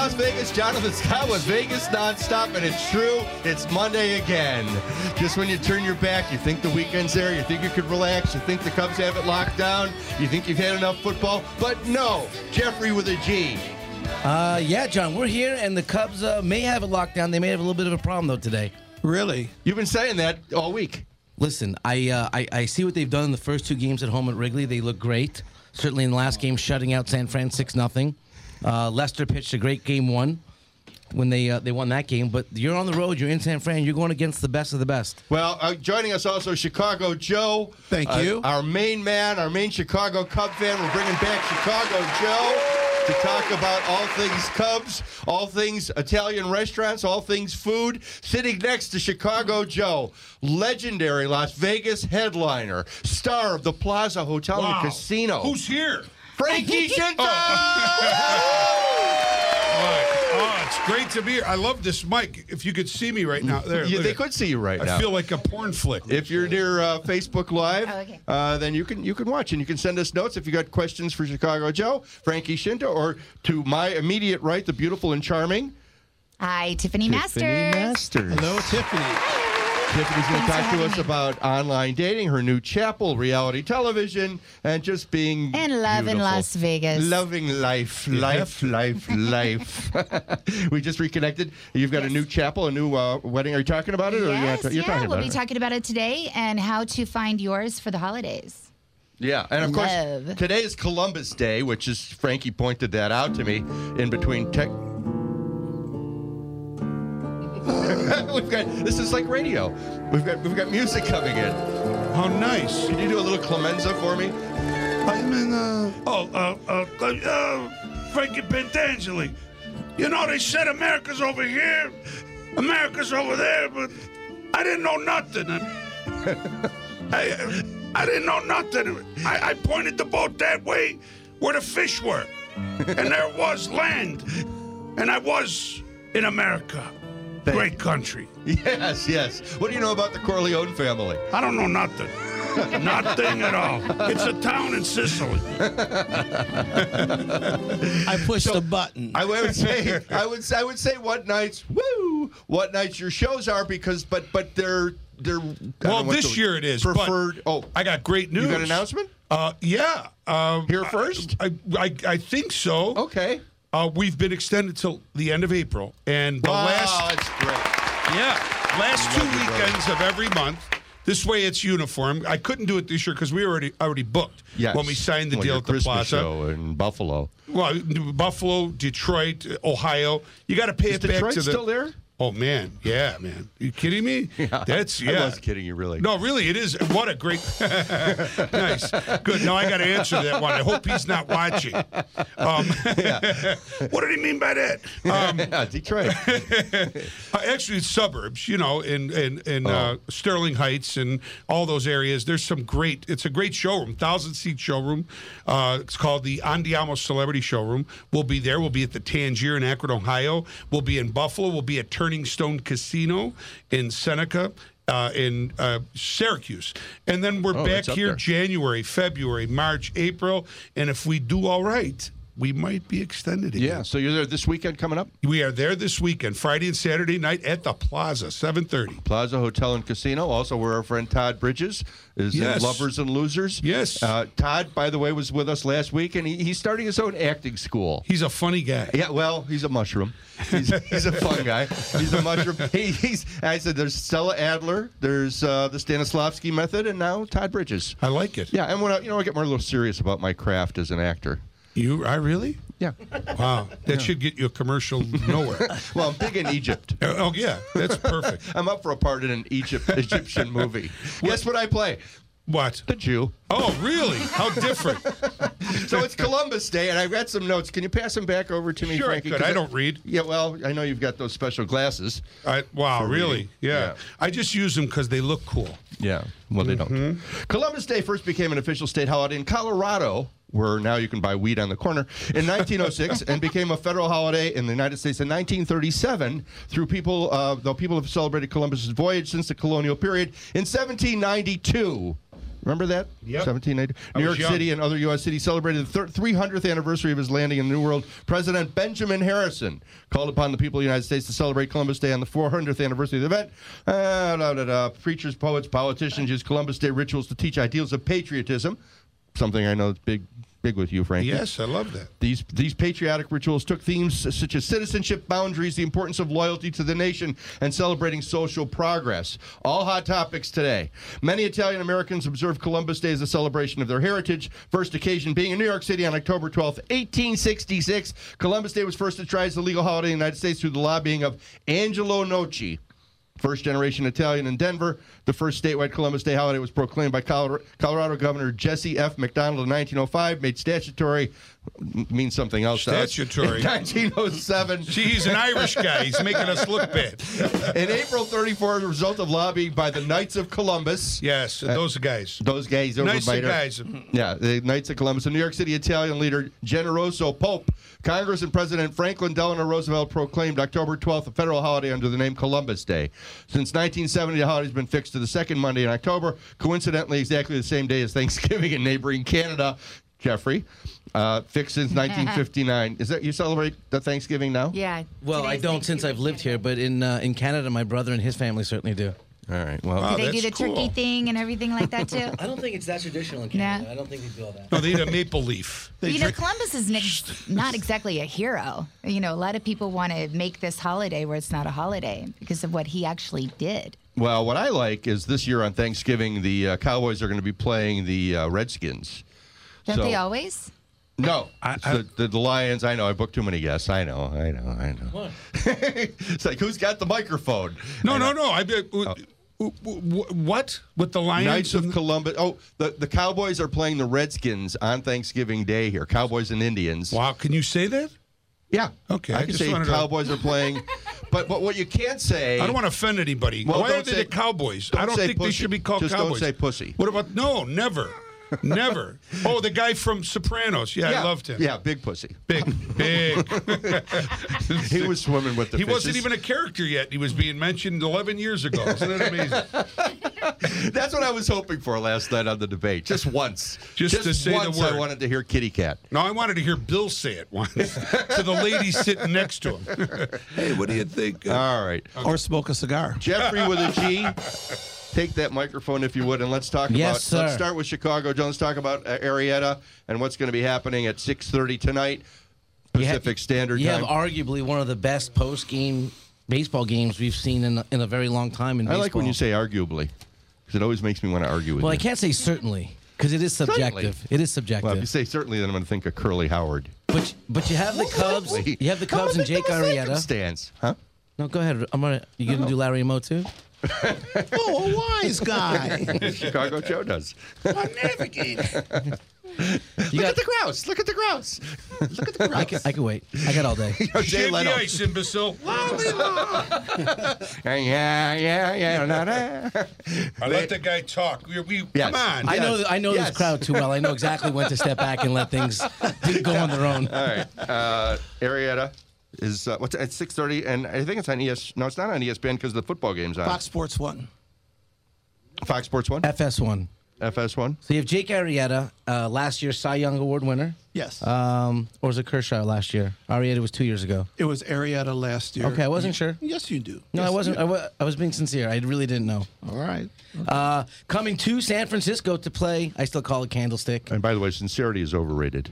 Las Vegas. Jonathan Scott with Vegas Nonstop, and it's true. It's Monday again. Just when you turn your back, you think the weekend's there. You think you could relax. You think the Cubs have it locked down. You think you've had enough football. But no, Jeffrey with a G. Yeah, John, we're here, and the Cubs may have it locked down. They may have a little bit of a problem, though, today. Really? You've been saying that all week. Listen, I see what they've done in the first two games at home at Wrigley. They look great. Certainly in the last game, shutting out San Fran 6-0. Lester pitched a great game one when they won that game. But you're on the road. You're in San Fran. You're going against the best of the best. Well, joining us also, Chicago Joe. Thank you. Our main man, our main Chicago Cub fan. We're bringing back Chicago Joe to talk about all things Cubs, all things Italian restaurants, all things food. Sitting next to Chicago Joe, legendary Las Vegas headliner, star of the Plaza Hotel and Casino. Who's here? Frankie Shinto! Oh, it's great to be here. I love this mic. If you could see me right now. There, They could see you right now. I feel like a porn flick. If you're near Facebook Live, okay. then you can watch, and you can send us notes if you got questions for Chicago Joe, Frankie Shinto, or to my immediate right, the beautiful and charming Hi, Tiffany Masters. Hello, Tiffany. Tiffany's going to Thanks for talk to us having me. about online dating, her new chapel, reality television, and just being And love in beautiful. Las Vegas. Loving life. We just reconnected. You've got a new chapel, a new wedding. Are you talking about it? Or Yes, you're talking we'll about be it? talking about it today and how to find yours for the holidays. Yeah, and of course, Love. today is Columbus Day, which is, Frankie pointed that out to me, in between tech. This is like radio. We've got music coming in. How nice. Can you do a little Clemenza for me? I'm in, Frankie Pentangeli. You know, they said America's over here, America's over there, but I didn't know nothing. I didn't know nothing. I pointed the boat that way where the fish were, and there was land, and I was in America. Great country. Yes. What do you know about the Corleone family? I don't know nothing. Nothing at all. It's a town in Sicily. I pushed the button. I would say what nights your shows are, because but they're Well, this year it is. preferred. But I got great news. You got an announcement? Yeah. Here first? I think so. Okay. We've been extended till the end of April, and the that's great. last 2 weekends of every month. This way, it's uniform. I couldn't do it this year because we already booked when we signed the deal your at the Christmas Plaza. show in Buffalo. Well, Buffalo, Detroit, Ohio. You got to pay it Detroit back to the. still there? Oh man, yeah, man. You kidding me? Yeah. That's I was kidding you, really. No, really, it is. What a great. Nice, good. Now I got to answer that one. I hope he's not watching. What did he mean by that? Detroit. Actually, it's suburbs. You know, in Sterling Heights and all those areas. There's some great. It's a great showroom, 1,000-seat showroom. It's called the Andiamo Celebrity Showroom. We'll be there. We'll be at the Tangier in Akron, Ohio. We'll be in Buffalo. We'll be at Turning Stone Casino in Seneca, in Syracuse. And then we're back up here there. January, February, March, April. And if we do all right, we might be extended again. Yeah, so you're there this weekend coming up? We are there this weekend, Friday and Saturday night at the Plaza, 7:30. Plaza Hotel and Casino, also where our friend Todd Bridges is in Yes. Lovers and Losers. Yes. Todd, by the way, was with us last week, and he's starting his own acting school. He's a funny guy. Yeah, well, he's a mushroom. He's a fun guy. He's a mushroom. I said there's Stella Adler, there's the Stanislavski method, and now Todd Bridges. I like it. Yeah, and when I get more a little serious about my craft as an actor. I really? Yeah. Wow. That should get you a commercial nowhere. Well, I'm big in Egypt. Oh, yeah. That's perfect. I'm up for a part in an Egyptian movie. Guess what I play? What? The Jew. Oh, really? How different. So it's Columbus Day, and I've got some notes. Can you pass them back over to me, Sure, Frankie? good. 'Cause I don't read. Yeah, well, I know you've got those special glasses. Wow, For really? reading. Yeah. Yeah. I just use them because they look cool. Yeah, well, they don't. Columbus Day first became an official state holiday in Colorado, where now you can buy weed on the corner, in 1906, and became a federal holiday in the United States in 1937 though people have celebrated Columbus's voyage since the colonial period. In 1792, Remember that? Yep. 1790. I New was York young. City and other U.S. cities celebrated the 300th anniversary of his landing in the New World. President Benjamin Harrison called upon the people of the United States to celebrate Columbus Day on the 400th anniversary of the event. Preachers, poets, politicians use Columbus Day rituals to teach ideals of patriotism, something I know is big with you, Frankie. Yes, I love that. These patriotic rituals took themes such as citizenship, boundaries, the importance of loyalty to the nation, and celebrating social progress. All hot topics today. Many Italian Americans observe Columbus Day as a celebration of their heritage. First occasion being in New York City on October 12th, 1866. Columbus Day was first tried as a legal holiday in the United States through the lobbying of Angelo Noci, first-generation Italian in Denver. The first statewide Columbus Day holiday was proclaimed by Colorado Governor Jesse F. McDonald in 1905, made statutory, means something else to us. Statutory. In 1907. See, he's an Irish guy. He's making us look bad. In April 34, as a result of lobbying by the Knights of Columbus. Yes, those guys. Those guys over Nice by guys. Yeah, the Knights of Columbus. A New York City Italian leader, Generoso Pope. Congress and President Franklin Delano Roosevelt proclaimed October 12th a federal holiday under the name Columbus Day. Since 1970, the holiday's been fixed to the second Monday in October, coincidentally exactly the same day as Thanksgiving in neighboring Canada. Jeffrey, fixed since 1959. Is that you celebrate the Thanksgiving now? Yeah. Well, I today's don't since I've lived here, but in Canada, my brother and his family certainly do. All right. Well, Wow. Do they do the that's cool. turkey thing and everything like that too? I don't think it's that traditional in Canada. Canada. I don't think they do all that. No, they eat a maple leaf. You know, Columbus is not exactly a hero. You know, a lot of people want to make this holiday where it's not a holiday because of what he actually did. well, what I like is this year on Thanksgiving, the Cowboys are going to be playing the Redskins. Don't So- they always? No, the Lions. I know. I booked too many guests. I know. What? It's like, who's got the microphone? No. Oh. What with the Lions? Knights of Columbus. Oh, the Cowboys are playing the Redskins on Thanksgiving Day here. Cowboys and Indians. Wow, can you say that? Yeah. Okay, I I can just say wanted to- Cowboys are playing. But what you can't say. I don't want to offend anybody. Well, Why don't are they say- the Cowboys? don't I don't say think they pussy. should be called Just don't Cowboys. say pussy. What about no? Never. Never. Oh, the guy from Sopranos. Yeah, I loved him. Yeah, big pussy. Big. He was swimming with the He fishes. wasn't even a character yet. He was being mentioned 11 years ago. Isn't that amazing? That's what I was hoping for last night on the debate. Just once. Just to say the once word. I wanted to hear kitty cat. No, I wanted to hear Bill say it once to the lady sitting next to him. Hey, what do you think? All right. Or smoke a cigar. Jeffrey with a G. Take that microphone if you would, and let's talk Yes, about. sir. Let's start with Chicago. John, let's talk about Arietta and what's going to be happening at 6:30 tonight, Pacific Standard You Time. have arguably one of the best post-game baseball games we've seen in a very long time in I baseball. like when you say arguably, because it always makes me want to argue with Well, I you. can't say certainly because it is subjective. Certainly. It is subjective. Well, if you say certainly, then I'm going to think of Curly Howard. but you have the Cubs. You have the Cubs and Jake Arrieta. Circumstance, huh? No, go ahead. You gonna do Larry Moe too? Oh, a wise guy. Chicago Joe does. You Look got. at the grouse. Look at the grouse. Look at the grouse. I can wait. I got all day. Jay Shave the Leno. ice, imbecile. Yeah. I let the guy talk. Yes. Come on. I know Yes. this crowd too well. I know exactly when to step back and let things go on their own. All right. Arietta is what's at 6:30, and I think it's on ES. No, it's not on ESPN because the football game's on. Fox Sports 1. Fox Sports 1, FS1. FS1. So you have Jake Arrieta, last year's Cy Young Award winner. Yes. Or was it Kershaw last year? Arrieta was 2 years ago. It was Arietta last year. Okay, I wasn't sure. Yes, you do. No, Yes, I wasn't. you- I was being sincere. I really didn't know. All right. Coming to San Francisco to play, I still call it Candlestick. And by the way, sincerity is overrated.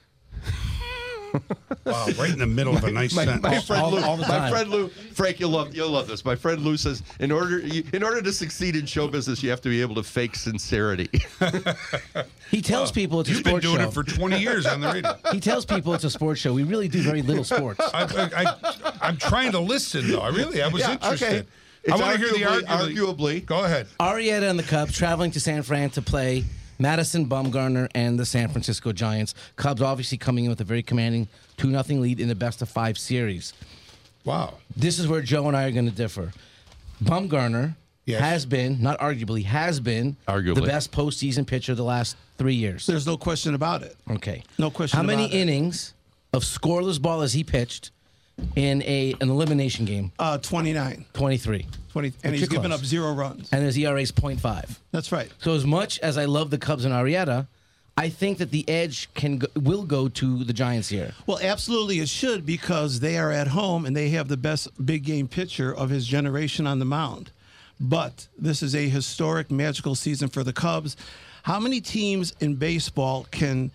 Wow, right in the middle of a nice sentence. My friend Lou, all the my time. friend Lou, Frank, you'll love this. My friend Lou says, in order to succeed in show business, you have to be able to fake sincerity. He tells people it's a You've been sports doing show. it for 20 years on the radio. He tells people it's a sports show. We really do very little sports. I'm trying to listen, though. I was interested. Okay. I It's want to hear the arguably. Go ahead. Arrieta and the Cubs traveling to San Fran to play Madison Bumgarner and the San Francisco Giants. Cubs obviously coming in with a very commanding 2-0 lead in the best-of-5 series. Wow. This is where Joe and I are going to differ. Bumgarner Yes. has been, not arguably, has been Arguably. the best postseason pitcher the last 3 years. There's no question about it. Okay. No question How many about it. innings of scoreless ball has he pitched in an elimination game? 29. 23. 20, and But he's you're given close. up 0 runs. And his ERA is 0.5. That's right. So as much as I love the Cubs and Arrieta, I think that the edge will go to the Giants here. Well, absolutely it should, because they are at home and they have the best big game pitcher of his generation on the mound. But this is a historic, magical season for the Cubs. How many teams in baseball can,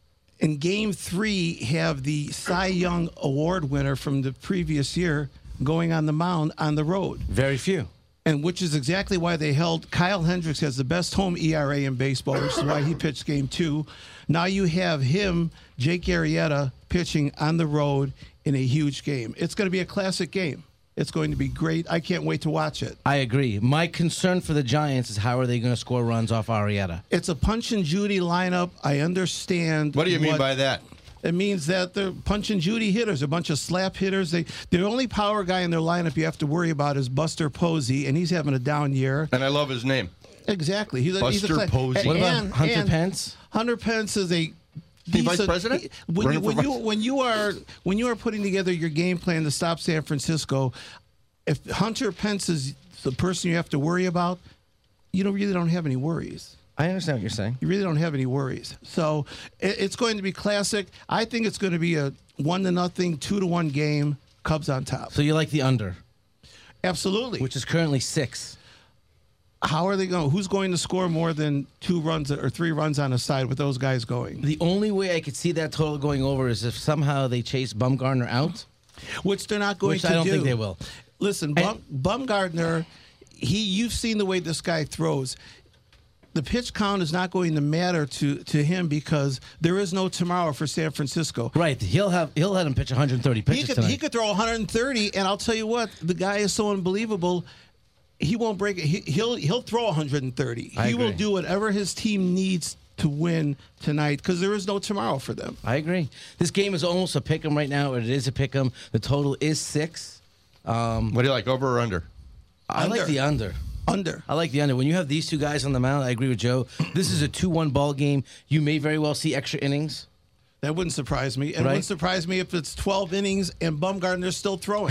in Game 3, have the Cy Young Award winner from the previous year going on the mound on the road? Very few. And which is exactly why they held. Kyle Hendricks has the best home ERA in baseball, which is why he pitched Game 2. Now you have him, Jake Arrieta, pitching on the road in a huge game. It's going to be a classic game. It's going to be great. I can't wait to watch it. I agree. My concern for the Giants is how are they going to score runs off Arrieta? It's a Punch and Judy lineup. I understand. What do you mean by that? It means that they're Punch and Judy hitters, a bunch of slap hitters. The only power guy in their lineup you have to worry about is Buster Posey, and he's having a down year. And I love his name. Exactly. He's Buster Posey. What about Hunter Pence? Hunter Pence is a The vice president? When you are putting together your game plan to stop San Francisco, if Hunter Pence is the person you have to worry about, you really don't have any worries. I understand what you're saying. You really don't have any worries. So it's going to be classic. I think it's going to be a 1-0, 2-1 game. Cubs on top. So you like the under, Absolutely. which is currently 6. How are they going? Who's going to score more than 2 runs or 3 runs on a side with those guys going? The only way I could see that total going over is if somehow they chase Bumgarner out, Which they're not going which to I don't do. think they will. Listen, Bumgarner, you've seen the way this guy throws. The pitch count is not going to matter to him because there is no tomorrow for San Francisco. Right. He'll let him pitch 130 pitches tonight. He could throw 130, and I'll tell you what, the guy is so unbelievable. He won't break it. He'll throw 130. I He will agree. do whatever his team needs to win tonight because there is no tomorrow for them. I agree. This game is almost a pick 'em right now. It is a pick 'em. The total is 6. What do you like, over or under? I like the under. Under. I like the under. When you have these two guys on the mound, I agree with Joe. This is a 2-1 ball game. You may very well see extra innings. That wouldn't surprise me. It Right. wouldn't surprise me if it's 12 innings and Bumgarner's still throwing.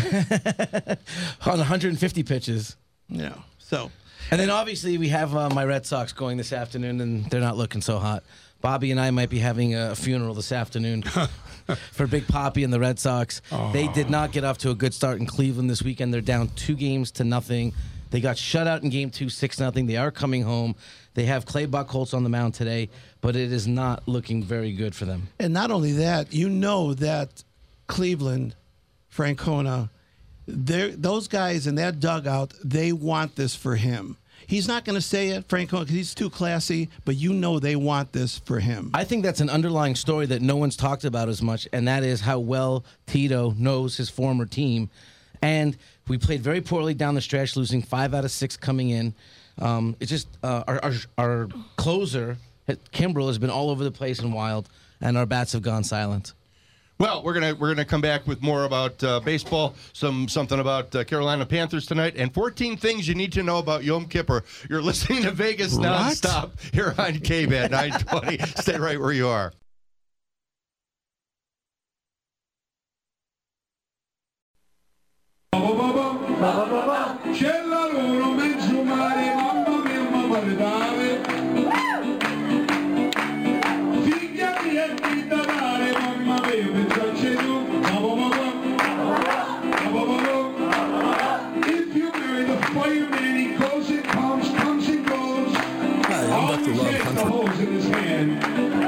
On 150 pitches. Yeah. So And then obviously we have my Red Sox going this afternoon, and they're not looking so hot. Bobby and I might be having a funeral this afternoon for Big Papi and the Red Sox. They did not get off to a good start in Cleveland this weekend. They're down 2-0. They got shut out in Game 2, 6-0. They are coming home. They have Clay Buchholz on the mound today, but it is not looking very good for them. and not only that, you know that Cleveland, Francona, those guys in that dugout, they want this for him. He's not going to say it, Francona, because he's too classy, but you know they want this for him. I think that's an underlying story that no one's talked about as much, and that is how well Tito knows his former team. And we played very poorly down the stretch, losing 5 out of 6 coming in. It's just our closer, Kimbrel, has been all over the place and wild, and our bats have gone silent. Well, we're gonna come back with more about baseball, something about Carolina Panthers tonight, and 14 things you need to know about Yom Kippur. You're listening to Vegas Nonstop here on KBAT 920. Stay right where you are. C'è la loro mezzo mare, mamma mia, ma guardare. Figlia mia, di da dare, mamma mia, pensarci tu. If you marry the fireman, he goes and comes and goes. Always has the hose in his hand.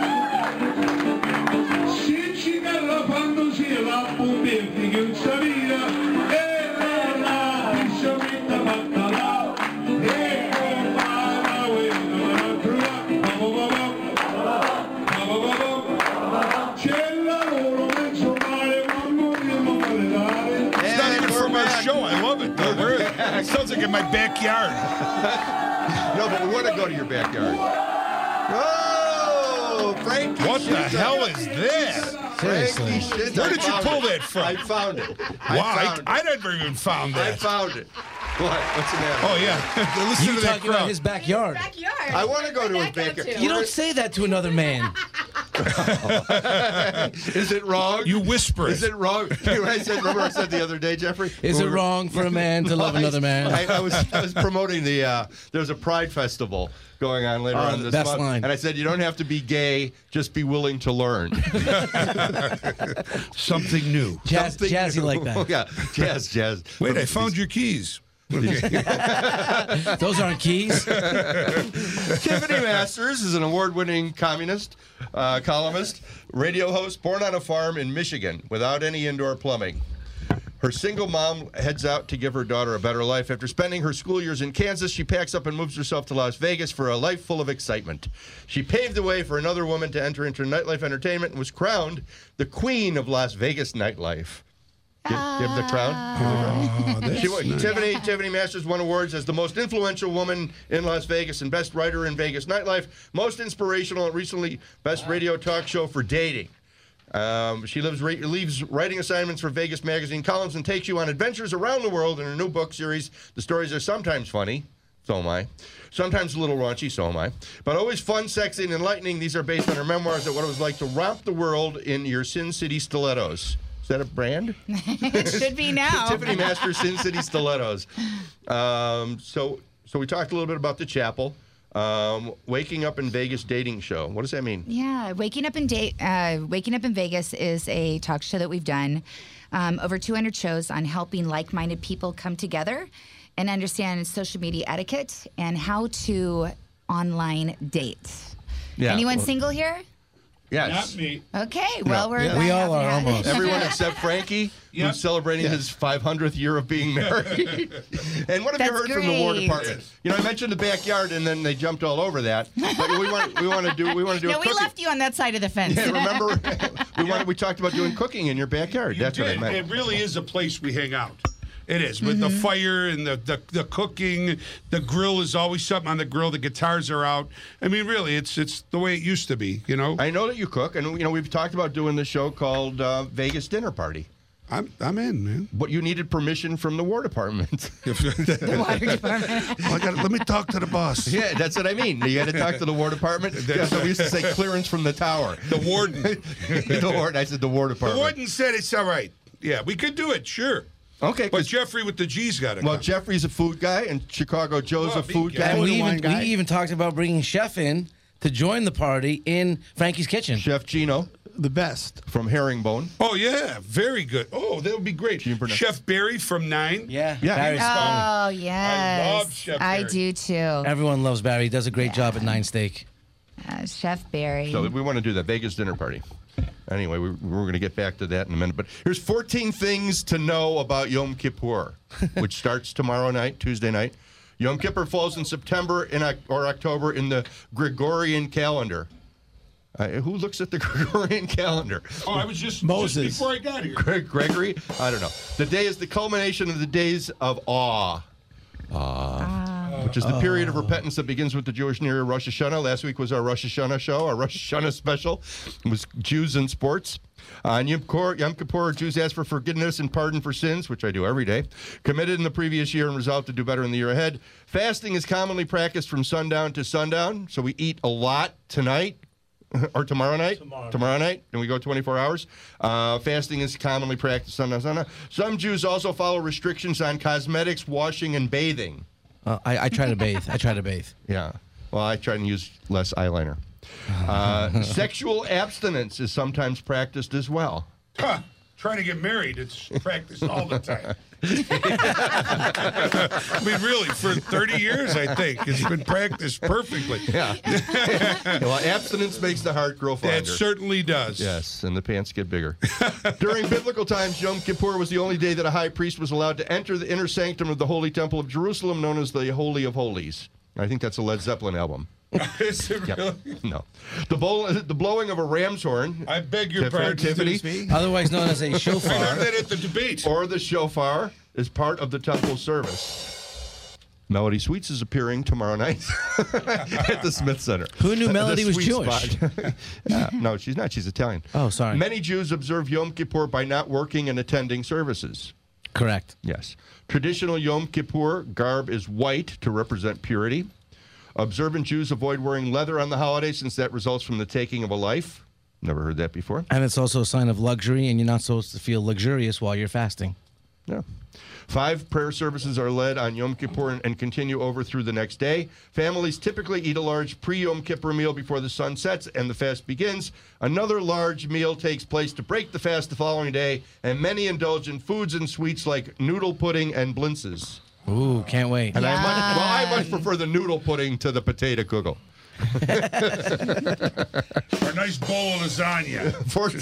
Se ci dà la fantasia, la bombetti che non sabia. Show. I love it, though. It sounds like in my backyard. No, but we want to go to your backyard. Oh, Frankie! What the hell is this? Frankie Shins. Where did you pull that from? I found it. Wow, I never even found I that. found it. What? What's the matter? Oh, yeah. Listen You to that talking about crowd. his backyard. I want to go to his backyard. You don't say that to another man. Is it wrong? You whisper it. Is it wrong? Remember I said the other day, Jeffrey? Is it wrong for a man to love another man? I was promoting there's a Pride Festival going on later on this best month. line. And I said, you don't have to be gay, just be willing to learn. Something new. Jazzy like that. Yeah, jazz. Wait, I found your keys. Those aren't keys. Tiffany Masters is an award-winning columnist, radio host, born on a farm in Michigan without any indoor plumbing. Her single mom heads out to give her daughter a better life. After spending her school years in Kansas, she packs up and moves herself to Las Vegas for a life full of excitement. She paved the way for another woman to enter into nightlife entertainment and was crowned the queen of Las Vegas nightlife. Give the crown. Tiffany Masters won awards as the most influential woman in Las Vegas and best writer in Vegas nightlife, most inspirational, and recently best radio talk show for dating. She leaves writing assignments for Vegas Magazine columns and takes you on adventures around the world in her new book series. The stories are sometimes funny, so am I. Sometimes a little raunchy, so am I. But always fun, sexy, and enlightening. These are based on her memoirs of what it was like to romp the world in your Sin City stilettos. Is that a brand? It should be now. Tiffany Masters Sin City stilettos. So we talked a little bit about the chapel. Waking Up in Vegas dating show. What does that mean? Yeah, Waking Up in Vegas is a talk show that we've done. Over 200 shows on helping like-minded people come together and understand social media etiquette and how to online date. Yeah. Anyone single here? Yes. Not me. Okay, well, we're We all are laughing at it. almost. Everyone except Frankie, who's celebrating his 500th year of being married. And what have you That's heard from the War great. Department? You know, I mentioned the backyard, and then they jumped all over that. But we want to do No, a we cooking. left you on that side of the fence. Yeah, remember, we talked about doing cooking in your backyard. You That's did. what I meant. It really is a place we hang out. It is, with the fire and the cooking. The grill is always something on the grill. The guitars are out. I mean, really, it's the way it used to be, you know? I know that you cook, and we've talked about doing this show called Vegas Dinner Party. I'm in, man. But you needed permission from the War Department. Let me talk to the boss. Yeah, that's what I mean. You got to talk to the War Department. Yeah, so we used to say clearance from the tower. The warden. The warden. I said the War The Department. warden said it's all right. Yeah, we could do it, sure. Okay, But Jeffrey with the G's got it. well, Jeffrey's a food guy, and Chicago Joe's Well, a food yeah. guy. And we wine guy. even talked about bringing Chef in to join the party in Frankie's kitchen. Chef Gino The best. from Herringbone. Oh, yeah, very good. Oh, that would be great. Gene Burnett. Chef Barry from 9. Yeah, Yeah. Barry's fun. Oh, yes. I love Chef I Barry. do too. Everyone loves Barry. He does a great job at Nine Steak. Chef Barry. So we want to do that Vegas dinner party. Anyway, we're going to get back to that in a minute. But here's 14 things to know about Yom Kippur, which starts tomorrow night, Tuesday night. Yom Kippur falls in September or October in the Gregorian calendar. Who looks at the Gregorian calendar? Oh, I was just Moses. just before I got here. Gregory? I don't know. The day is the culmination of the days of awe. Which is the period of repentance that begins with the Jewish New Year, Rosh Hashanah. Last week was our Rosh Hashanah show, our Rosh Hashanah special. It was Jews and sports. On Yom Kippur, Jews ask for forgiveness and pardon for sins, which I do every day, committed in the previous year and resolved to do better in the year ahead. Fasting is commonly practiced from sundown to sundown, so we eat a lot tonight. Or tomorrow night, and we go 24 hours. Fasting is commonly practiced sundown, sundown. Some Jews also follow restrictions on cosmetics, washing, and bathing. I try to bathe. Yeah. Well, I try and use less eyeliner. Sexual abstinence is sometimes practiced as well. Huh. Trying to get married, it's practiced all the time. I mean, really, for 30 years, I think, it's been practiced perfectly. Yeah. Well, abstinence makes the heart grow fonder. That certainly does. Yes, and the pants get bigger. During biblical times, Yom Kippur was the only day that a high priest was allowed to enter the inner sanctum of the Holy Temple of Jerusalem, known as the Holy of Holies. I think that's a Led Zeppelin album. Is it really? No. The blowing of a ram's horn. I beg your Tiffany, pardon. Tiffany, Otherwise known as a I heard shofar. that at the debate. or the shofar is part of the temple service. Melody Sweets is appearing tomorrow night at the Smith Center. Who knew Melody The was Sweet Jewish? Spot. Yeah, no, she's not. She's Italian. Oh, sorry. Many Jews observe Yom Kippur by not working and attending services. Correct. Yes. Traditional Yom Kippur garb is white to represent purity. Observant Jews avoid wearing leather on the holiday since that results from the taking of a life. Never heard that before. And it's also a sign of luxury, and you're not supposed to feel luxurious while you're fasting. Yeah. 5 prayer services are led on Yom Kippur and continue over through the next day. Families typically eat a large pre-Yom Kippur meal before the sun sets and the fast begins. Another large meal takes place to break the fast the following day, and many indulge in foods and sweets like noodle pudding and blintzes. Ooh, can't wait. And I much prefer the noodle pudding to the potato kugel. Or a nice bowl of lasagna.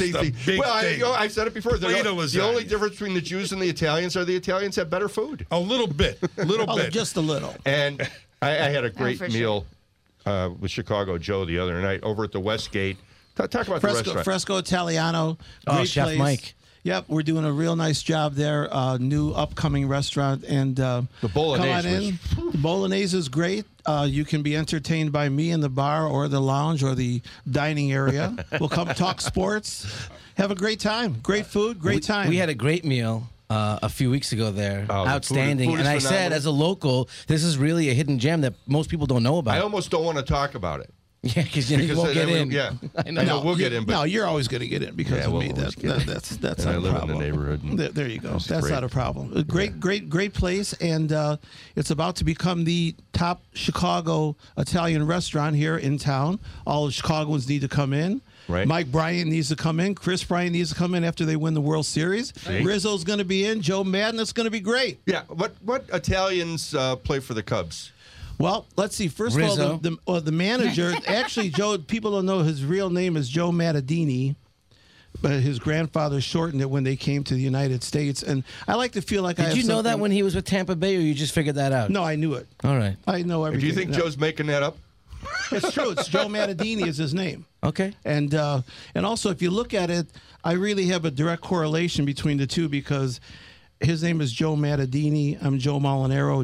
I said it before. Plate The of lasagna. only difference between the Jews and the Italians are the Italians have better food. A little bit. Just a little. And I had a great for meal with Chicago Joe the other night over at the Westgate. Talk about the restaurant. Fresco Italiano. Oh, Great Chef place. Mike. Yep, we're doing a real nice job there. New upcoming restaurant, and the bolognese Come on in. The bolognese is great. You can be entertained by me in the bar or the lounge or the dining area. We'll come talk sports, have a great time, great food, great time. We had a great meal a few weeks ago there. Oh, the Outstanding. food is And I said, phenomenal. as a local, this is really a hidden gem that most people don't know about. I almost don't want to talk about it. Yeah, because you won't get in. Yeah, I know. we'll get in. But No, you're always going to get in because of we'll me. always get in. That's And not I a live in problem. the neighborhood, and There you go. it's That's great. not a problem. A great place, and it's about to become the top Chicago Italian restaurant here in town. All the Chicagoans need to come in. Right. Mike Bryant needs to come in. Chris Bryant needs to come in after they win the World Series. Right. Rizzo's going to be in. Joe Madden. It's going to be great. Yeah, what Italians play for the Cubs? Well, let's see. First Rizzo. of all, the manager, actually, Joe, people don't know his real name is Joe Mattadini, but his grandfather shortened it when they came to the United States. And I like to feel like I Did have you know that something- when he was with Tampa Bay, or you just figured that out? No, I knew it. All right. I know Do everything. you think No, Joe's making that up? It's true. It's Joe Mattadini is his name. Okay. And also, if you look at it, I really have a direct correlation between the two because his name is Joe Mattadini. I'm Joe Molinaro,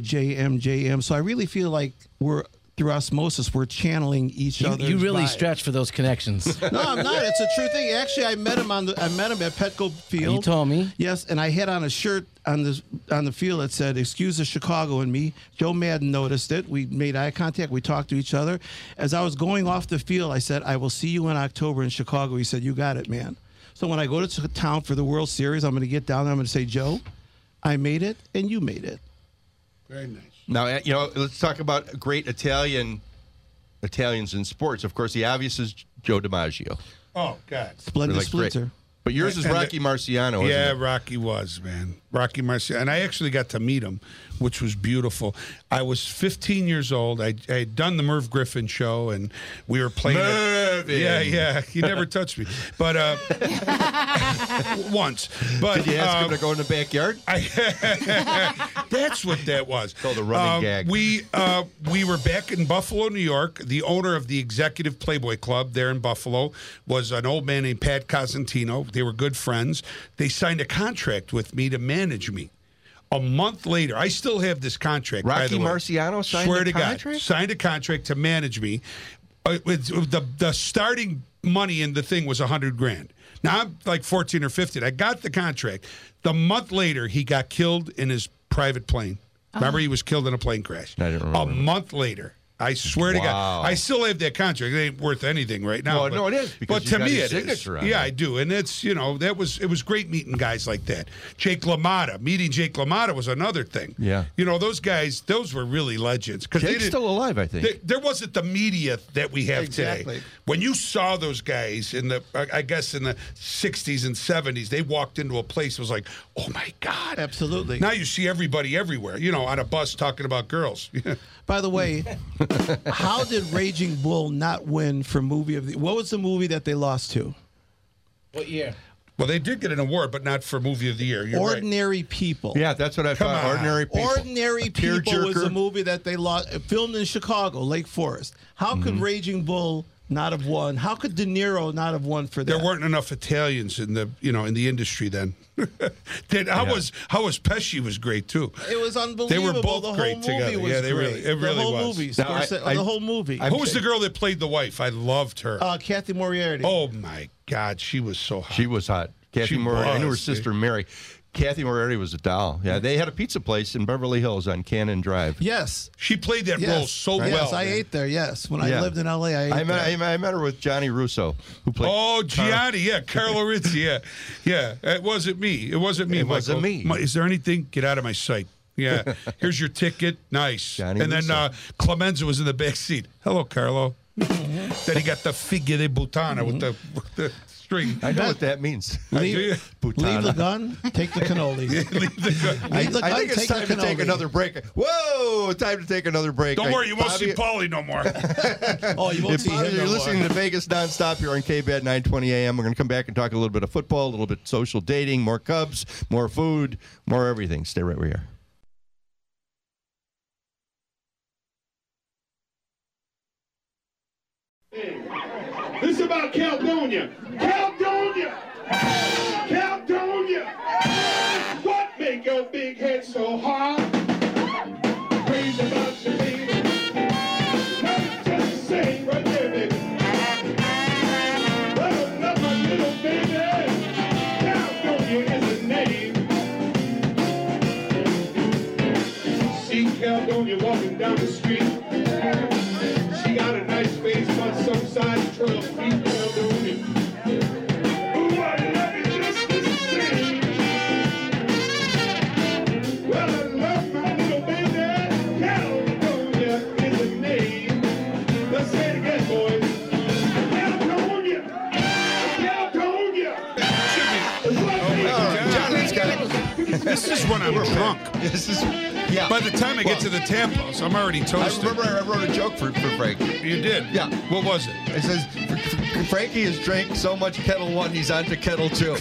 JM. So I really feel like we're through osmosis, we're channeling each other. You really stretch for those connections. No, I'm not. It's a true thing. Actually, I met him at Petco Field. You told me. Yes, and I had on a shirt on the field that said "Excuse the Chicago" and me. Joe Madden noticed it. We made eye contact. We talked to each other. As I was going off the field, I said, "I will see you in October in Chicago." He said, "You got it, man." So when I go to town for the World Series, I'm going to get down there. I'm going to say, "Joe, I made it, and you made it." Very nice. Now, let's talk about great Italians in sports. Of course, the obvious is Joe DiMaggio. Oh, God. Splendid Like, great. splinter. But yours is And Rocky Marciano, isn't Yeah, it? Rocky was, man. Rocky Marciano. And I actually got to meet him, which was beautiful. I was 15 years old. I had done the Merv Griffin show, and we were playing. Mervin. Yeah. He never touched me. But once. But Did you ask him to go in the backyard? that's what that was. Called a running gag. We were back in Buffalo, New York. The owner of the Executive Playboy Club there in Buffalo was an old man named Pat Cosentino. They were good friends. They signed a contract with me to manage me. A month later, I still have this contract. by Rocky the way. Marciano signed Swear a to contract? God, signed a contract to manage me. The starting money in the thing was $100,000. Now I'm like 14 or 15. I got the contract. The month later, he got killed in his private plane. Remember, he was killed in a plane crash. I didn't remember A month later. I swear to God, I still have that contract. It ain't worth anything right now. Well, no, it is, because But you to got me, his it is. signature on Yeah, it. I do, and it's it was great meeting guys like that. Jake LaMotta, meeting Jake LaMotta was another thing. Yeah. Those guys, those were really legends because Jake's still alive, I think. there wasn't the media that we have Exactly. today. When you saw those guys in the 60s and 70s, they walked into a place. It was like, oh my God! Absolutely. Now you see everybody everywhere. On a bus talking about girls. By the way, how did Raging Bull not win for movie of the? What was the movie that they lost to? What year? Well, they did get an award, but not for movie of the year. You're right. Ordinary People. Yeah, that's what I Come thought. on. Ordinary People. Ordinary People was Tearjerker. a movie that they lost, filmed in Chicago, Lake Forest. How could Raging Bull not have won? How could De Niro not have won for that? There weren't enough Italians in the in the industry then. How was Pesci was great too. It was unbelievable. They were both the whole great movie together. Was Yeah, they great. really- it really the whole was. movie. Now, the whole movie. Who was the girl that played the wife? I loved her. Kathy Moriarty. Oh my God, she was so hot. She was hot. Kathy She Murray. I knew her was, sister Mary. Kathy Moretti was a doll. Yeah, they had a pizza place in Beverly Hills on Cannon Drive. Yes. She played that role so well. Yes, I man. ate there. Yes, when Yeah. I lived in L.A., I ate I there. met her with Johnny Russo, who played. Oh, Gianni, yeah, Carlo Rizzi, yeah. It wasn't me. It wasn't me, It Michael. wasn't me. Is there anything? Get out of my sight. Yeah. Here's your ticket. Nice. Johnny and then Russo. Clemenza was in the back seat. Hello, Carlo. Then he got the figlia de Butana with the string. I know what that means. Leave Butana. the gun, take the cannoli. Leave the gun. Leave the gun, I think it's take time the to take cannoli. another break. Whoa! Time to take another break. Don't worry, you won't Bobby- see Paulie no more. Oh, you won't If see him you're no listening more. to Vegas Nonstop here on KBAT 920 AM, we're going to come back and talk a little bit of football, a little bit social dating, more Cubs, more food, more everything. Stay right where you are. This is about Caledonia. Caledonia! Caledonia! What make your big head so hard? Crazy about your baby. Not just sing right there, baby. Oh, love my little baby. Caledonia is the name. See Caledonia walking down the street. She got a nice face, but some size 12 feet. Caledonia. Ooh, I love it just the same. Well, I love my little baby. Caledonia is the name. Let's say it again, boys. Caledonia. Caledonia. Johnny's got This is when I'm drunk. This is, yeah. By the time I get to the Tampos, I'm already I toasted. remember I wrote a joke for Frank. You did? Yeah. What was it? It says, Frankie has drank so much Kettle 1, he's on to Kettle 2.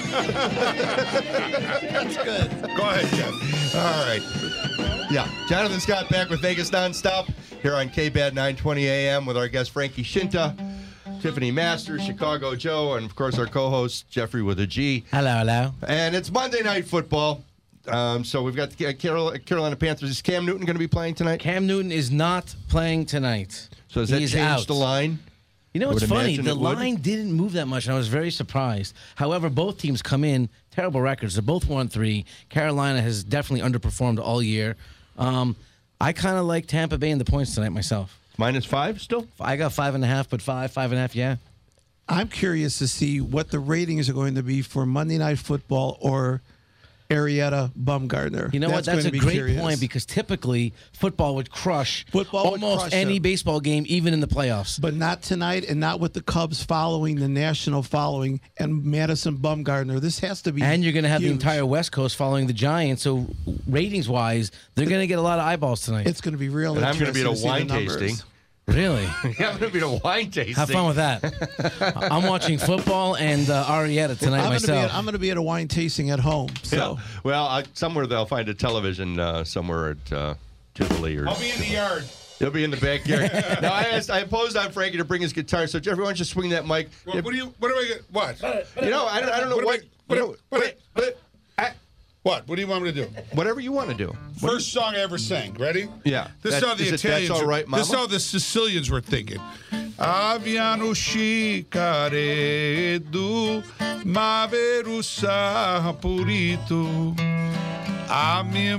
That's good. Go ahead, Jeff. All right. Yeah. Jonathan Scott back with Vegas Nonstop here on KBAT 920 AM with our guest Frankie Shinta, Tiffany Masters, Chicago Joe, and of course our co-host Jeffrey with a G. Hello. And it's Monday Night Football. So we've got the Carolina Panthers. Is Cam Newton going to be playing tonight? Cam Newton is not playing tonight. So does that He's change out. the line? You know I what's would funny? imagine The it would. line didn't move that much, and I was very surprised. However, both teams come in terrible records. They're both 1-3. Carolina has definitely underperformed all year. I kind of like Tampa Bay in the points tonight myself. -5 still? I got 5.5, but 5.5, yeah. I'm curious to see what the ratings are going to be for Monday Night Football or Arietta Bumgardner. You know what? That's going a to be great curious. point because typically football would crush Football would almost crush any them. baseball game, even in the playoffs. But not tonight, and not with the Cubs following the national following and Madison Bumgardner. This has to be. And you're going to have the huge. entire West Coast following the Giants. So ratings-wise, they're going to get a lot of eyeballs tonight. It's going to be real. And I'm going to be at a interesting see the wine numbers. tasting. Really? Yeah, I'm going to be at a wine tasting. Have fun with that. I'm watching football and Arietta tonight myself. I'm going to be at a wine tasting at home. So Yeah. Well, somewhere they'll find a television somewhere at Tivoli or. I'll be in the yard. He'll be in the backyard. Now I imposed on Frankie to bring his guitar. So Jeffrey, why don't you swing that mic? What do I get? What? You know, I don't know What do you want me to do? whatever you want to do. First song I ever sang. Ready? Yeah. This is how the That's Italians. All Right, This is Mama? how the Sicilians were thinking. Aviano Chicaredo, Maveru Sapurito, Ami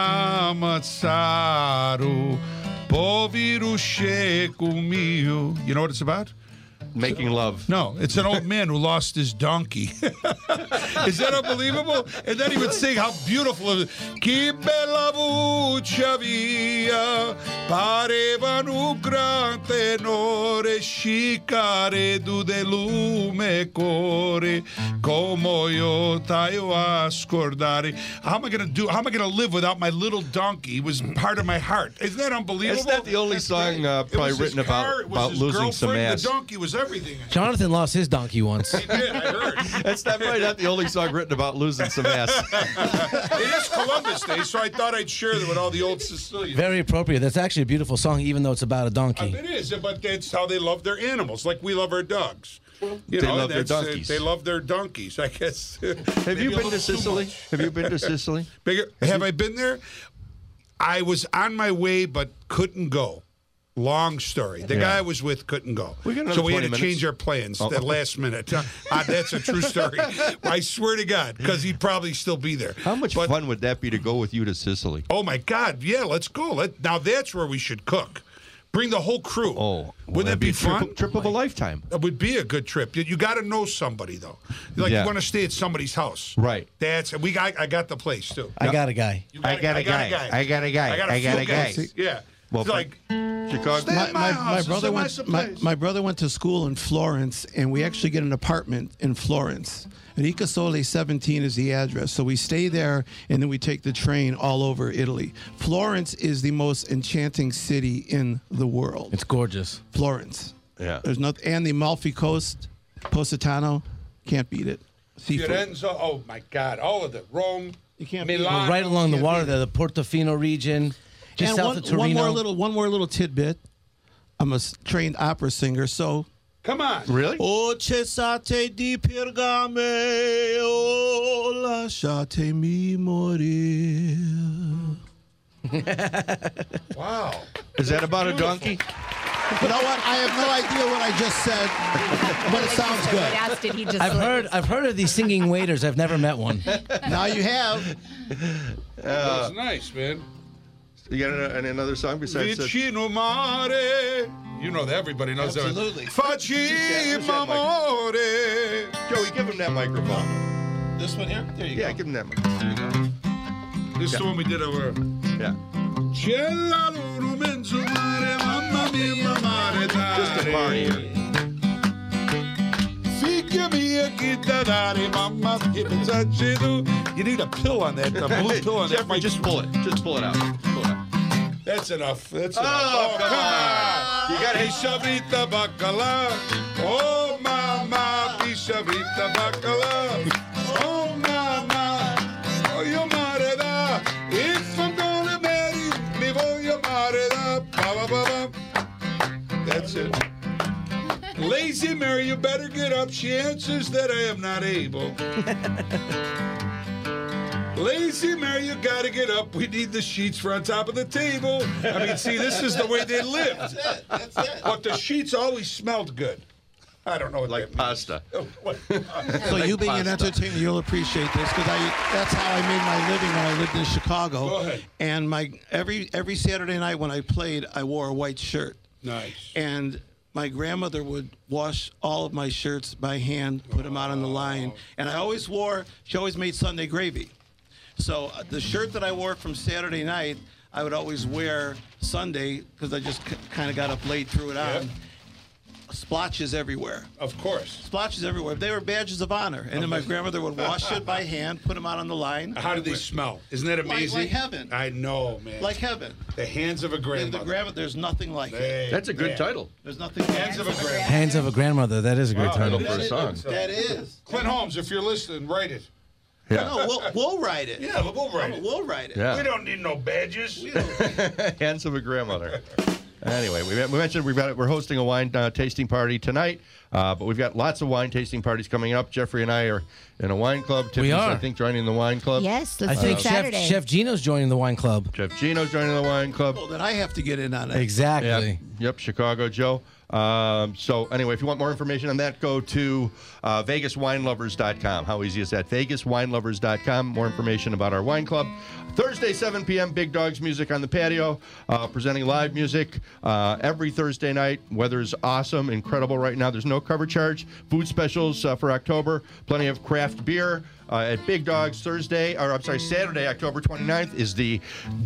Milamazaro, Povero Checo mio. You know what it's about? Making love. No, it's an old man who lost his donkey. Is that unbelievable? And then he would sing how beautiful it is. Che bella voce avia, pareva un gran tenore, Chicaredo de lume core, como io taio a scordare. How am I gonna live without my little donkey? It was part of my heart. Isn't that unbelievable? Isn't that the only song It probably was his written car, it was about his losing some girlfriend, ass? The donkey was everything. Jonathan lost his donkey once. He did, I heard. That's probably not the only song written about losing some ass. It is Columbus Day, so I thought I'd share that with all the old Sicilians. Very appropriate. That's actually a beautiful song, even though it's about a donkey. It is, but that's how they love their animals, like we love our dogs. You They know, love their that's, donkeys. They love their donkeys, I guess. Have you been to Sicily? Have you been to Sicily? Have I been there? I was on my way, but couldn't go. Long story. The guy I was with couldn't go. We got another So we had to 20 change minutes. our plans at last minute. That's a true story. I swear to God, because he'd probably still be there. How much fun would that be to go with you to Sicily? Oh, my God. Yeah, let's go. Now that's where we should cook. Bring the whole crew. Wouldn't that be fun? Trip of a lifetime. It would be a good trip. You got to know somebody, though. Like, Yeah. you want to stay at somebody's house. Right. I got the place, too. I got a guy. I got a guy. I got a guy. Yeah. Well, It's like, Chicago. Stay at my house. My brother went to school in Florence, and we actually get an apartment in Florence. Ricasole 17 is the address. So we stay there, and then we take the train all over Italy. Florence is the most enchanting city in the world. It's gorgeous. Florence. Yeah. There's nothing, and the Amalfi Coast, Positano, can't beat it. Seafood. Firenze. Oh, my God. All of it. Rome. You can't beat it. Milan. We're right along the water there, the Portofino region, just And south of Torino. one more little tidbit. I'm a trained opera singer, so. Come on. Really? O cessate di pirgame, o lasciatemi morir. Wow. Is that about a donkey? You know what? I have no idea what I just said, but it sounds good. Asked, did he just I've heard of these singing waiters. I've never met one. Now you have. That's nice, man. You got another song besides that? Vicino mare. You know that. Everybody knows Absolutely. that. Facci amore. Joey, give him that microphone. This one here? There you Yeah, go. give him that microphone. This is the one we did over. Yeah. C'è la luna mezzo mare, mamma mia, mare Just a party here. Figlia mia, che da dare, mamma, che pensaci tu? You need a pill on that, a blue pill on that. Jeffrey, just pull it. Just pull it out. Pull it out. That's enough. That's Oh, enough. come on. You gotta- Piscia vita baccalà. Oh, mamma, piscia vita baccalà. Oh, mamma, voglio mare da. If I'm gonna marry, mi voglio mare da. Ba, ba, ba, ba. That's it. Lazy Mary, you better get up. She answers that I am not able. Lazy Mary, you gotta get up. We need the sheets for on top of the table. I mean, see, this is the way they lived. That's it. But the sheets always smelled good. I don't know what Like that means. pasta. What- So you being an pasta. entertainer, you'll appreciate this because that's how I made my living when I lived in Chicago. Go ahead. And every Saturday night when I played, I wore a white shirt. Nice. And my grandmother would wash all of my shirts by hand, put them out on the line. And she always made Sunday gravy. So the shirt that I wore from Saturday night, I would always wear Sunday because I just kind of got up late, threw it on. Splotches everywhere. Of course. Splotches everywhere. They were badges of honor. And then my grandmother would wash it by hand, put them out on the line. How do they smell? Isn't that amazing? Like heaven. I know, man. Like heaven. the hands of a And grandmother. the grandmother, there's nothing like it. Hey, That's a good man. title. There's nothing Hands of a grandmother. Hands of a Grandmother. That is a great Wow, title. for a song. That is. Clint Holmes, if you're listening, write it. No, we'll write it. Yeah, we'll write it. We'll write it. Yeah. We don't need no badges. Hands of a grandmother. Anyway, we mentioned we're hosting a wine tasting party tonight, but we've got lots of wine tasting parties coming up. Jeffrey and I are in a wine club. Tiffany's, are. I think, joining the wine club. Yes, I let's think do Saturday. Chef Gino's joining the wine club. Jeff Gino's joining the wine club. Well, then I have to get in on it. Exactly. Yep, Chicago Joe. So anyway, if you want more information on that, go to VegasWineLovers.com. How easy is that? VegasWineLovers.com. More information about our wine club. Thursday, 7 p.m., Big Dogs Music on the patio, presenting live music every Thursday night. Weather's awesome, incredible right now. There's no cover charge. Food specials for October. Plenty of craft beer. At Big Dogs Saturday, October 29th is the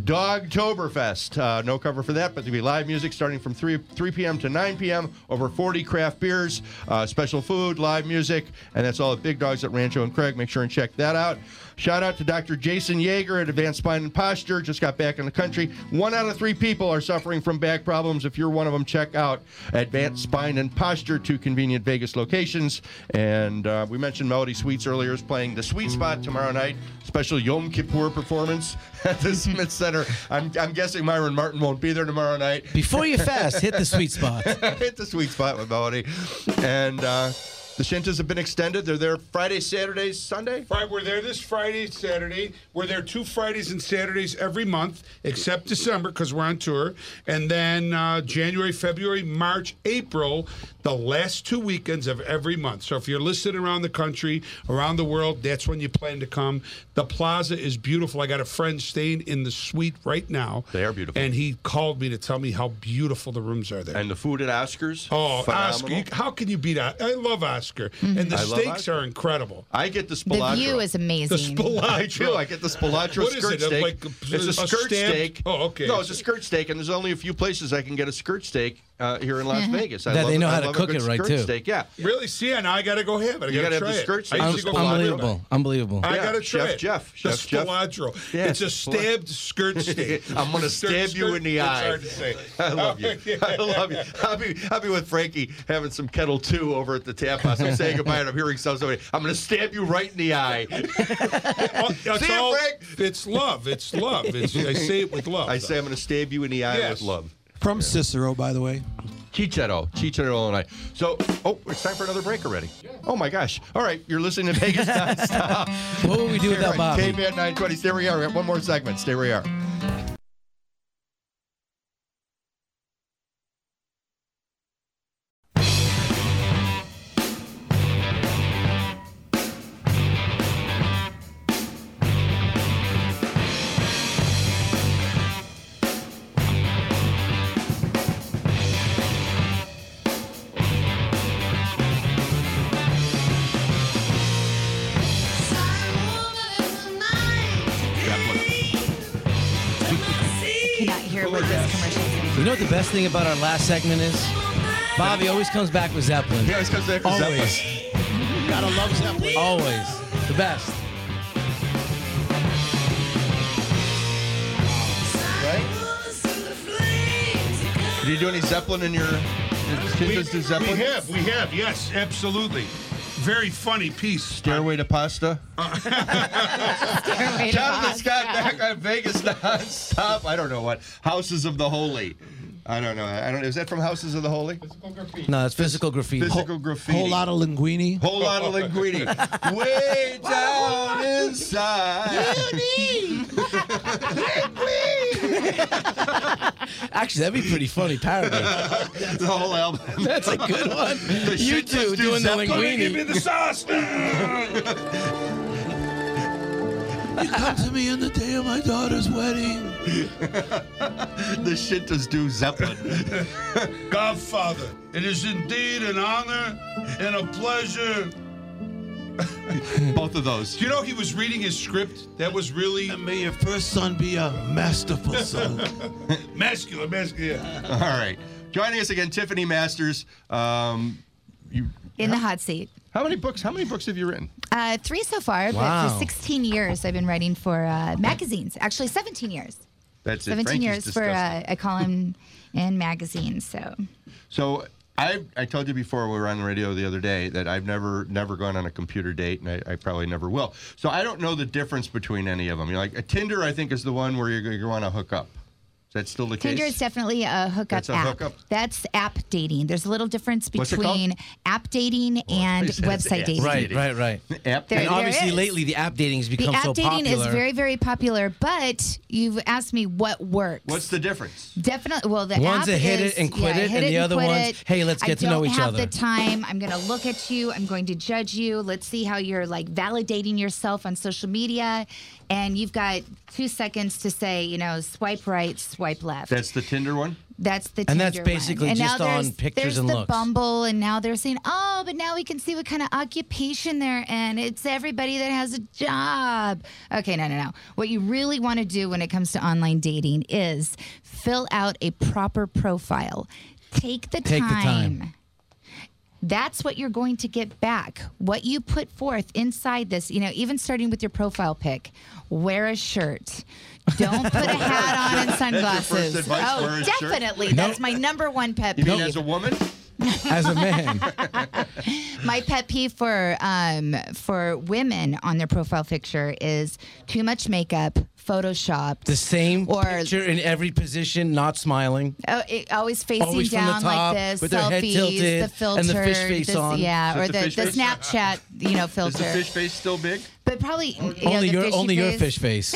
Dogtoberfest. No cover for that, but there'll be live music starting from 3 p.m. to 9 p.m. Over 40 craft beers, special food, live music, and that's all at Big Dogs at Rancho and Craig. Make sure and check that out. Shout out to Dr. Jason Yeager at Advanced Spine and Posture. Just got back in the country. 1 out of 3 people are suffering from back problems. If you're one of them, check out Advanced Spine and Posture, 2 convenient Vegas locations. And we mentioned Melody Sweets earlier is playing the Sweet Spot tomorrow night. Special Yom Kippur performance at the Smith Center. I'm guessing Myron Martin won't be there tomorrow night. Before you fast, hit the sweet spot. Hit the Sweet Spot with Melody. And The Shintas have been extended. They're there Friday, Saturday, Sunday? We're there this Friday, Saturday. We're there 2 Fridays and Saturdays every month, except December because we're on tour. And then January, February, March, April, the last 2 weekends of every month. So if you're listening around the country, around the world, that's when you plan to come. The Plaza is beautiful. I got a friend staying in the suite right now. They are beautiful. And he called me to tell me how beautiful the rooms are there. And the food at Oscar's? Oh, phenomenal. Oscar. How can you beat Oscar? I love Oscar. And the I love steaks Oscar. are incredible. I get the The Spiladro. view is amazing. The Spiladro. I do. I get the Spiladro What is skirt it? steak. Like It's a skirt stabbed- steak. Oh, okay. No, it's a skirt steak, and there's only a few places I can get a skirt steak here in Las Vegas. That they know I how to love a cook good it right, skirt too. Steak. Yeah. Really? See, now I got to go have it. I You got gotta to have try the it. skirt steak. I I'm used to go buy it. Unbelievable. Unbelievable. I Yeah, got to try Chef it. Jeff. The Chef Jeff. Spiladro. Yeah, It's a stabbed skirt steak. I'm going to stab you in the eye. It's hard to say. I love you. I love you. I'll be with Frankie having some Kettle 2 over at the tap house. I'm saying goodbye, and I'm hearing somebody. I'm going to stab you right in the eye. It's See you, Frank. It's love. It's love. I say it with love. I say I'm going to stab you in the eye Yes. with love. From Cicero, by the way. Chichero, Illinois. So, it's time for another break already. Oh my gosh! All right, you're listening to Vegas Nonstop. What would we do without Bobby? KBN 920. Stay where you are. We have one more segment. Stay where you are. Cannot hear what this commercial is. You know what the best thing about our last segment is? Bobby always comes back with Zeppelin. He always comes back with Always. Zeppelin. Gotta love Zeppelin. Always. The best. Do you do any Zeppelin in your? Shintas do Zeppelin? We have, yes, absolutely. Very funny piece. Stairway to Pasta. Stairway to Jonathan Scott Pasta. back on Vegas Nonstop. I don't know what. Houses of the Holy. I don't know. Is that from Houses of the Holy? No, it's physical graffiti. Physical graffiti. Whole lot of linguine. Whole lot of linguine. Way down inside. Actually, that'd be pretty funny parody. The whole album. That's a good one. The You Shintas two do doing the Zeppelin. Give me linguine. the sauce. You come to me on the day of my daughter's wedding. The Shintas do Zeppelin. Godfather, it is indeed an honor and a pleasure. Both of those. Do you know he was reading his script? That was really And may your first son be a masterful son. masculine. Yeah. All right. Joining us again, Tiffany Masters. In the hot seat. How many books have you written? 3 so far, but Wow. for 16 years I've been writing for magazines. Actually, 17 years. That's it. 17 Frankie's years for disgusting. a column in magazines. So I told you before we were on the radio the other day that I've never gone on a computer date, and I probably never will. So I don't know the difference between any of them. Like a Tinder, I think is the one where you want to hook up. Is that still the Tinder case? is definitely a hookup That's a app. hookup? That's app dating. There's a little difference What's it called? between app dating and you said it's website app dating. Right. App There- And dating? obviously, is. lately, the app dating has The become app so dating popular. is very, very popular, but you've asked me what works. What's the difference? Definitely. Well, the One's app a hit is, it and quit it, hit and the and other quit one's, it. hey, let's get to know each I don't other. have the time. I'm going to look at you. I'm going to judge you. Let's see how you're like validating yourself on social media. And you've got 2 seconds to say, swipe right, swipe left. That's the Tinder one? That's the And Tinder that's basically one. And just now on there's- pictures there's and the looks. Bumble, and now they're saying, oh, but now we can see what kind of occupation they're in. It's everybody that has a job. Okay, no. What you really want to do when it comes to online dating is fill out a proper profile. Take the time. That's what you're going to get back. What you put forth inside this, even starting with your profile pic, wear a shirt. Don't put a hat on and sunglasses. advice, wear a shirt? Definitely. That's my number one pet You peeve. mean as a woman? as a man. My pet peeve for women on their profile picture is too much makeup, photoshopped. The same Or- picture in every position, not smiling. Always facing Always from the down top, like this, with their head selfies, tilted, the filter, and the fish face on. Yeah, Is or it the the fish face? Snapchat, Is filter. the fish face still big? But probably Only the your fishy fish face.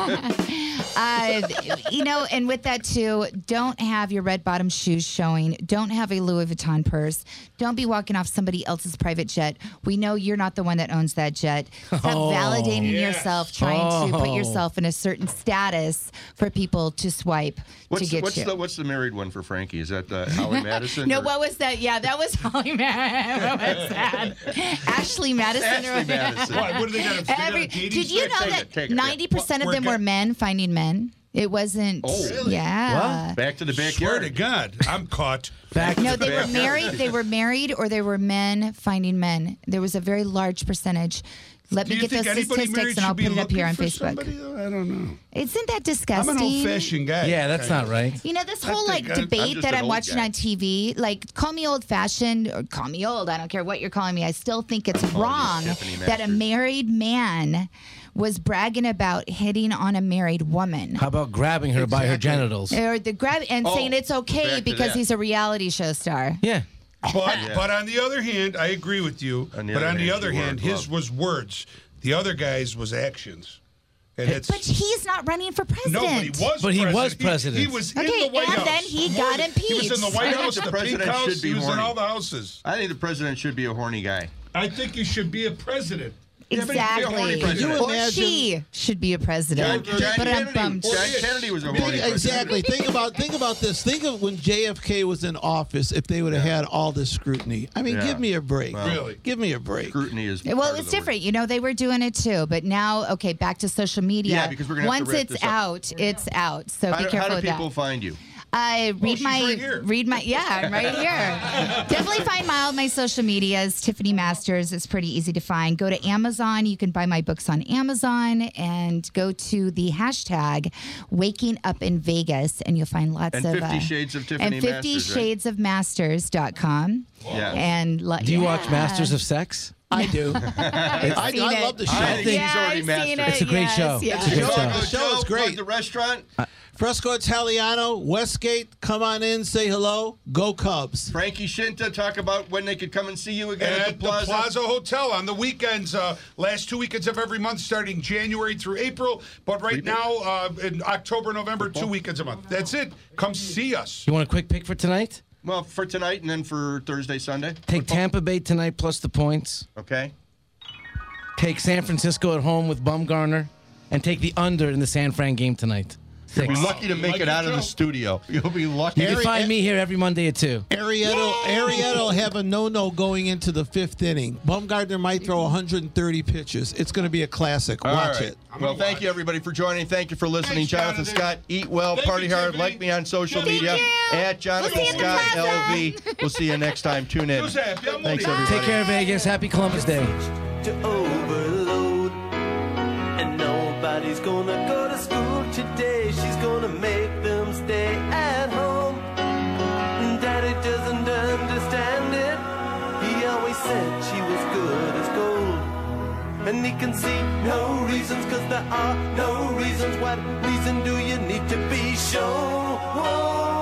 And with that too, don't have your red bottom shoes showing. Don't have a Louis Vuitton purse. Don't be walking off somebody else's private jet. We know you're not the one that owns that jet. Stop validating yourself, trying to put yourself in a certain status for people to swipe to get you. What's the married one for Frankie? Is that Holly Madison? No, or- what was that? Yeah, that was Holly Madison. What was that? Ashley Madison. Ashley Madison. Why? What do they got? Did you know that Take it. 90% of We're them were good. men finding men? It wasn't. Oh, really? Yeah. Back to the Swear to backyard. God, I'm caught. Back No, to they were married. They were married, or they were men finding men. There was a very large percentage. Let Do me you get think those anybody statistics, married and I'll should be put it up here looking on for Facebook. somebody, though? I don't know. Isn't that I'm disgusting? an old-fashioned guy. Yeah, that's not right. You know, this whole think like I'm debate just that an I'm old watching guy. on TV, like call me old fashioned or call me old. I don't care what you're calling me. I still think it's wrong Tiffany that a Masters. married man was bragging about hitting on a married woman. How about grabbing her by her genitals? Or the grab and saying it's back okay to because that. he's a reality show star. Yeah. But on the other hand, I agree with you. On the But other on the hand, other you wore a hand, his glove. was words. The other guy's was actions. And it's But he's not running for president. no, but he was. But he president. was president. He was Okay, in the White and House. then he More got than- He was in the impeached. White I think House, the the pink president house. should be He was in horny. all the houses. I think the president should be a horny guy. I think you should be a president. Exactly. Could you Or imagine- she should be a president. John But I'm Kennedy, bummed. John Kennedy was a horny president. Exactly. Think about this. Think of when JFK was in office. If they would have had all this scrutiny. I mean, Yeah. give me a break. Really? Give me a break. Scrutiny is Well, part it of was the different. You know, they were doing it too. But now, okay, back to social media. Yeah, because we're gonna have to Once wrap it's this up. out, it's out. So How be do, careful how with do that. people find you? Read she's my right here. yeah, I'm right here. Definitely find all my social medias. Tiffany Masters is pretty easy to find. Go to Amazon. You can buy my books on Amazon and go to the hashtag Waking Up in Vegas, and you'll find lots And of 50 Shades of Tiffany and 50 Masters, right? Shades of Masters.com. Yeah. And Do you watch Masters of Sex? I do. I seen it. love the show. I think he's already I've mastered seen it. it. It's a great show. Yes. It's a great show. The show is great. Plug the restaurant. Fresco Italiano, Westgate, come on in, say hello. Go Cubs. Frankie Shinta, talk about when they could come and see you again At the Plaza Hotel on the weekends, last 2 weekends of every month, starting January through April. But right now, in October, November, 2 weekends a month. That's it. Come see us. You want a quick pick for tonight? Well, for tonight and then for Thursday, Sunday. Take Tampa Bay tonight plus the points. Okay. Take San Francisco at home with Bumgarner. And take the under in the San Fran game tonight. You'll be 6. lucky to make like it it, out of Joe? the studio. You'll be lucky. You can find me here every Monday at 2. Arrieta will have a no-no going into the 5th inning. Bumgarner might throw 130 pitches. It's going to be a classic. All Watch right. it. Well, thank you, everybody, for joining. Thank you for listening. Thanks, Jonathan Jonathan. Scott, eat well, Thank party you, hard, Tiffany. like me on social Thank media. you. At Jonathan We'll see you in the Scott, plaza. LV. We'll see you next time. Tune in. Who's happy? I'm Thanks, Moody. everybody. Take care, Vegas. Happy Columbus Day. To overload, and nobody's gonna go to school today. She's gonna make them stay at home. Daddy doesn't understand it. He always said she was good as gold. And he can see no reasons, 'cause there are no reasons. What reason do you need to be shown? Whoa.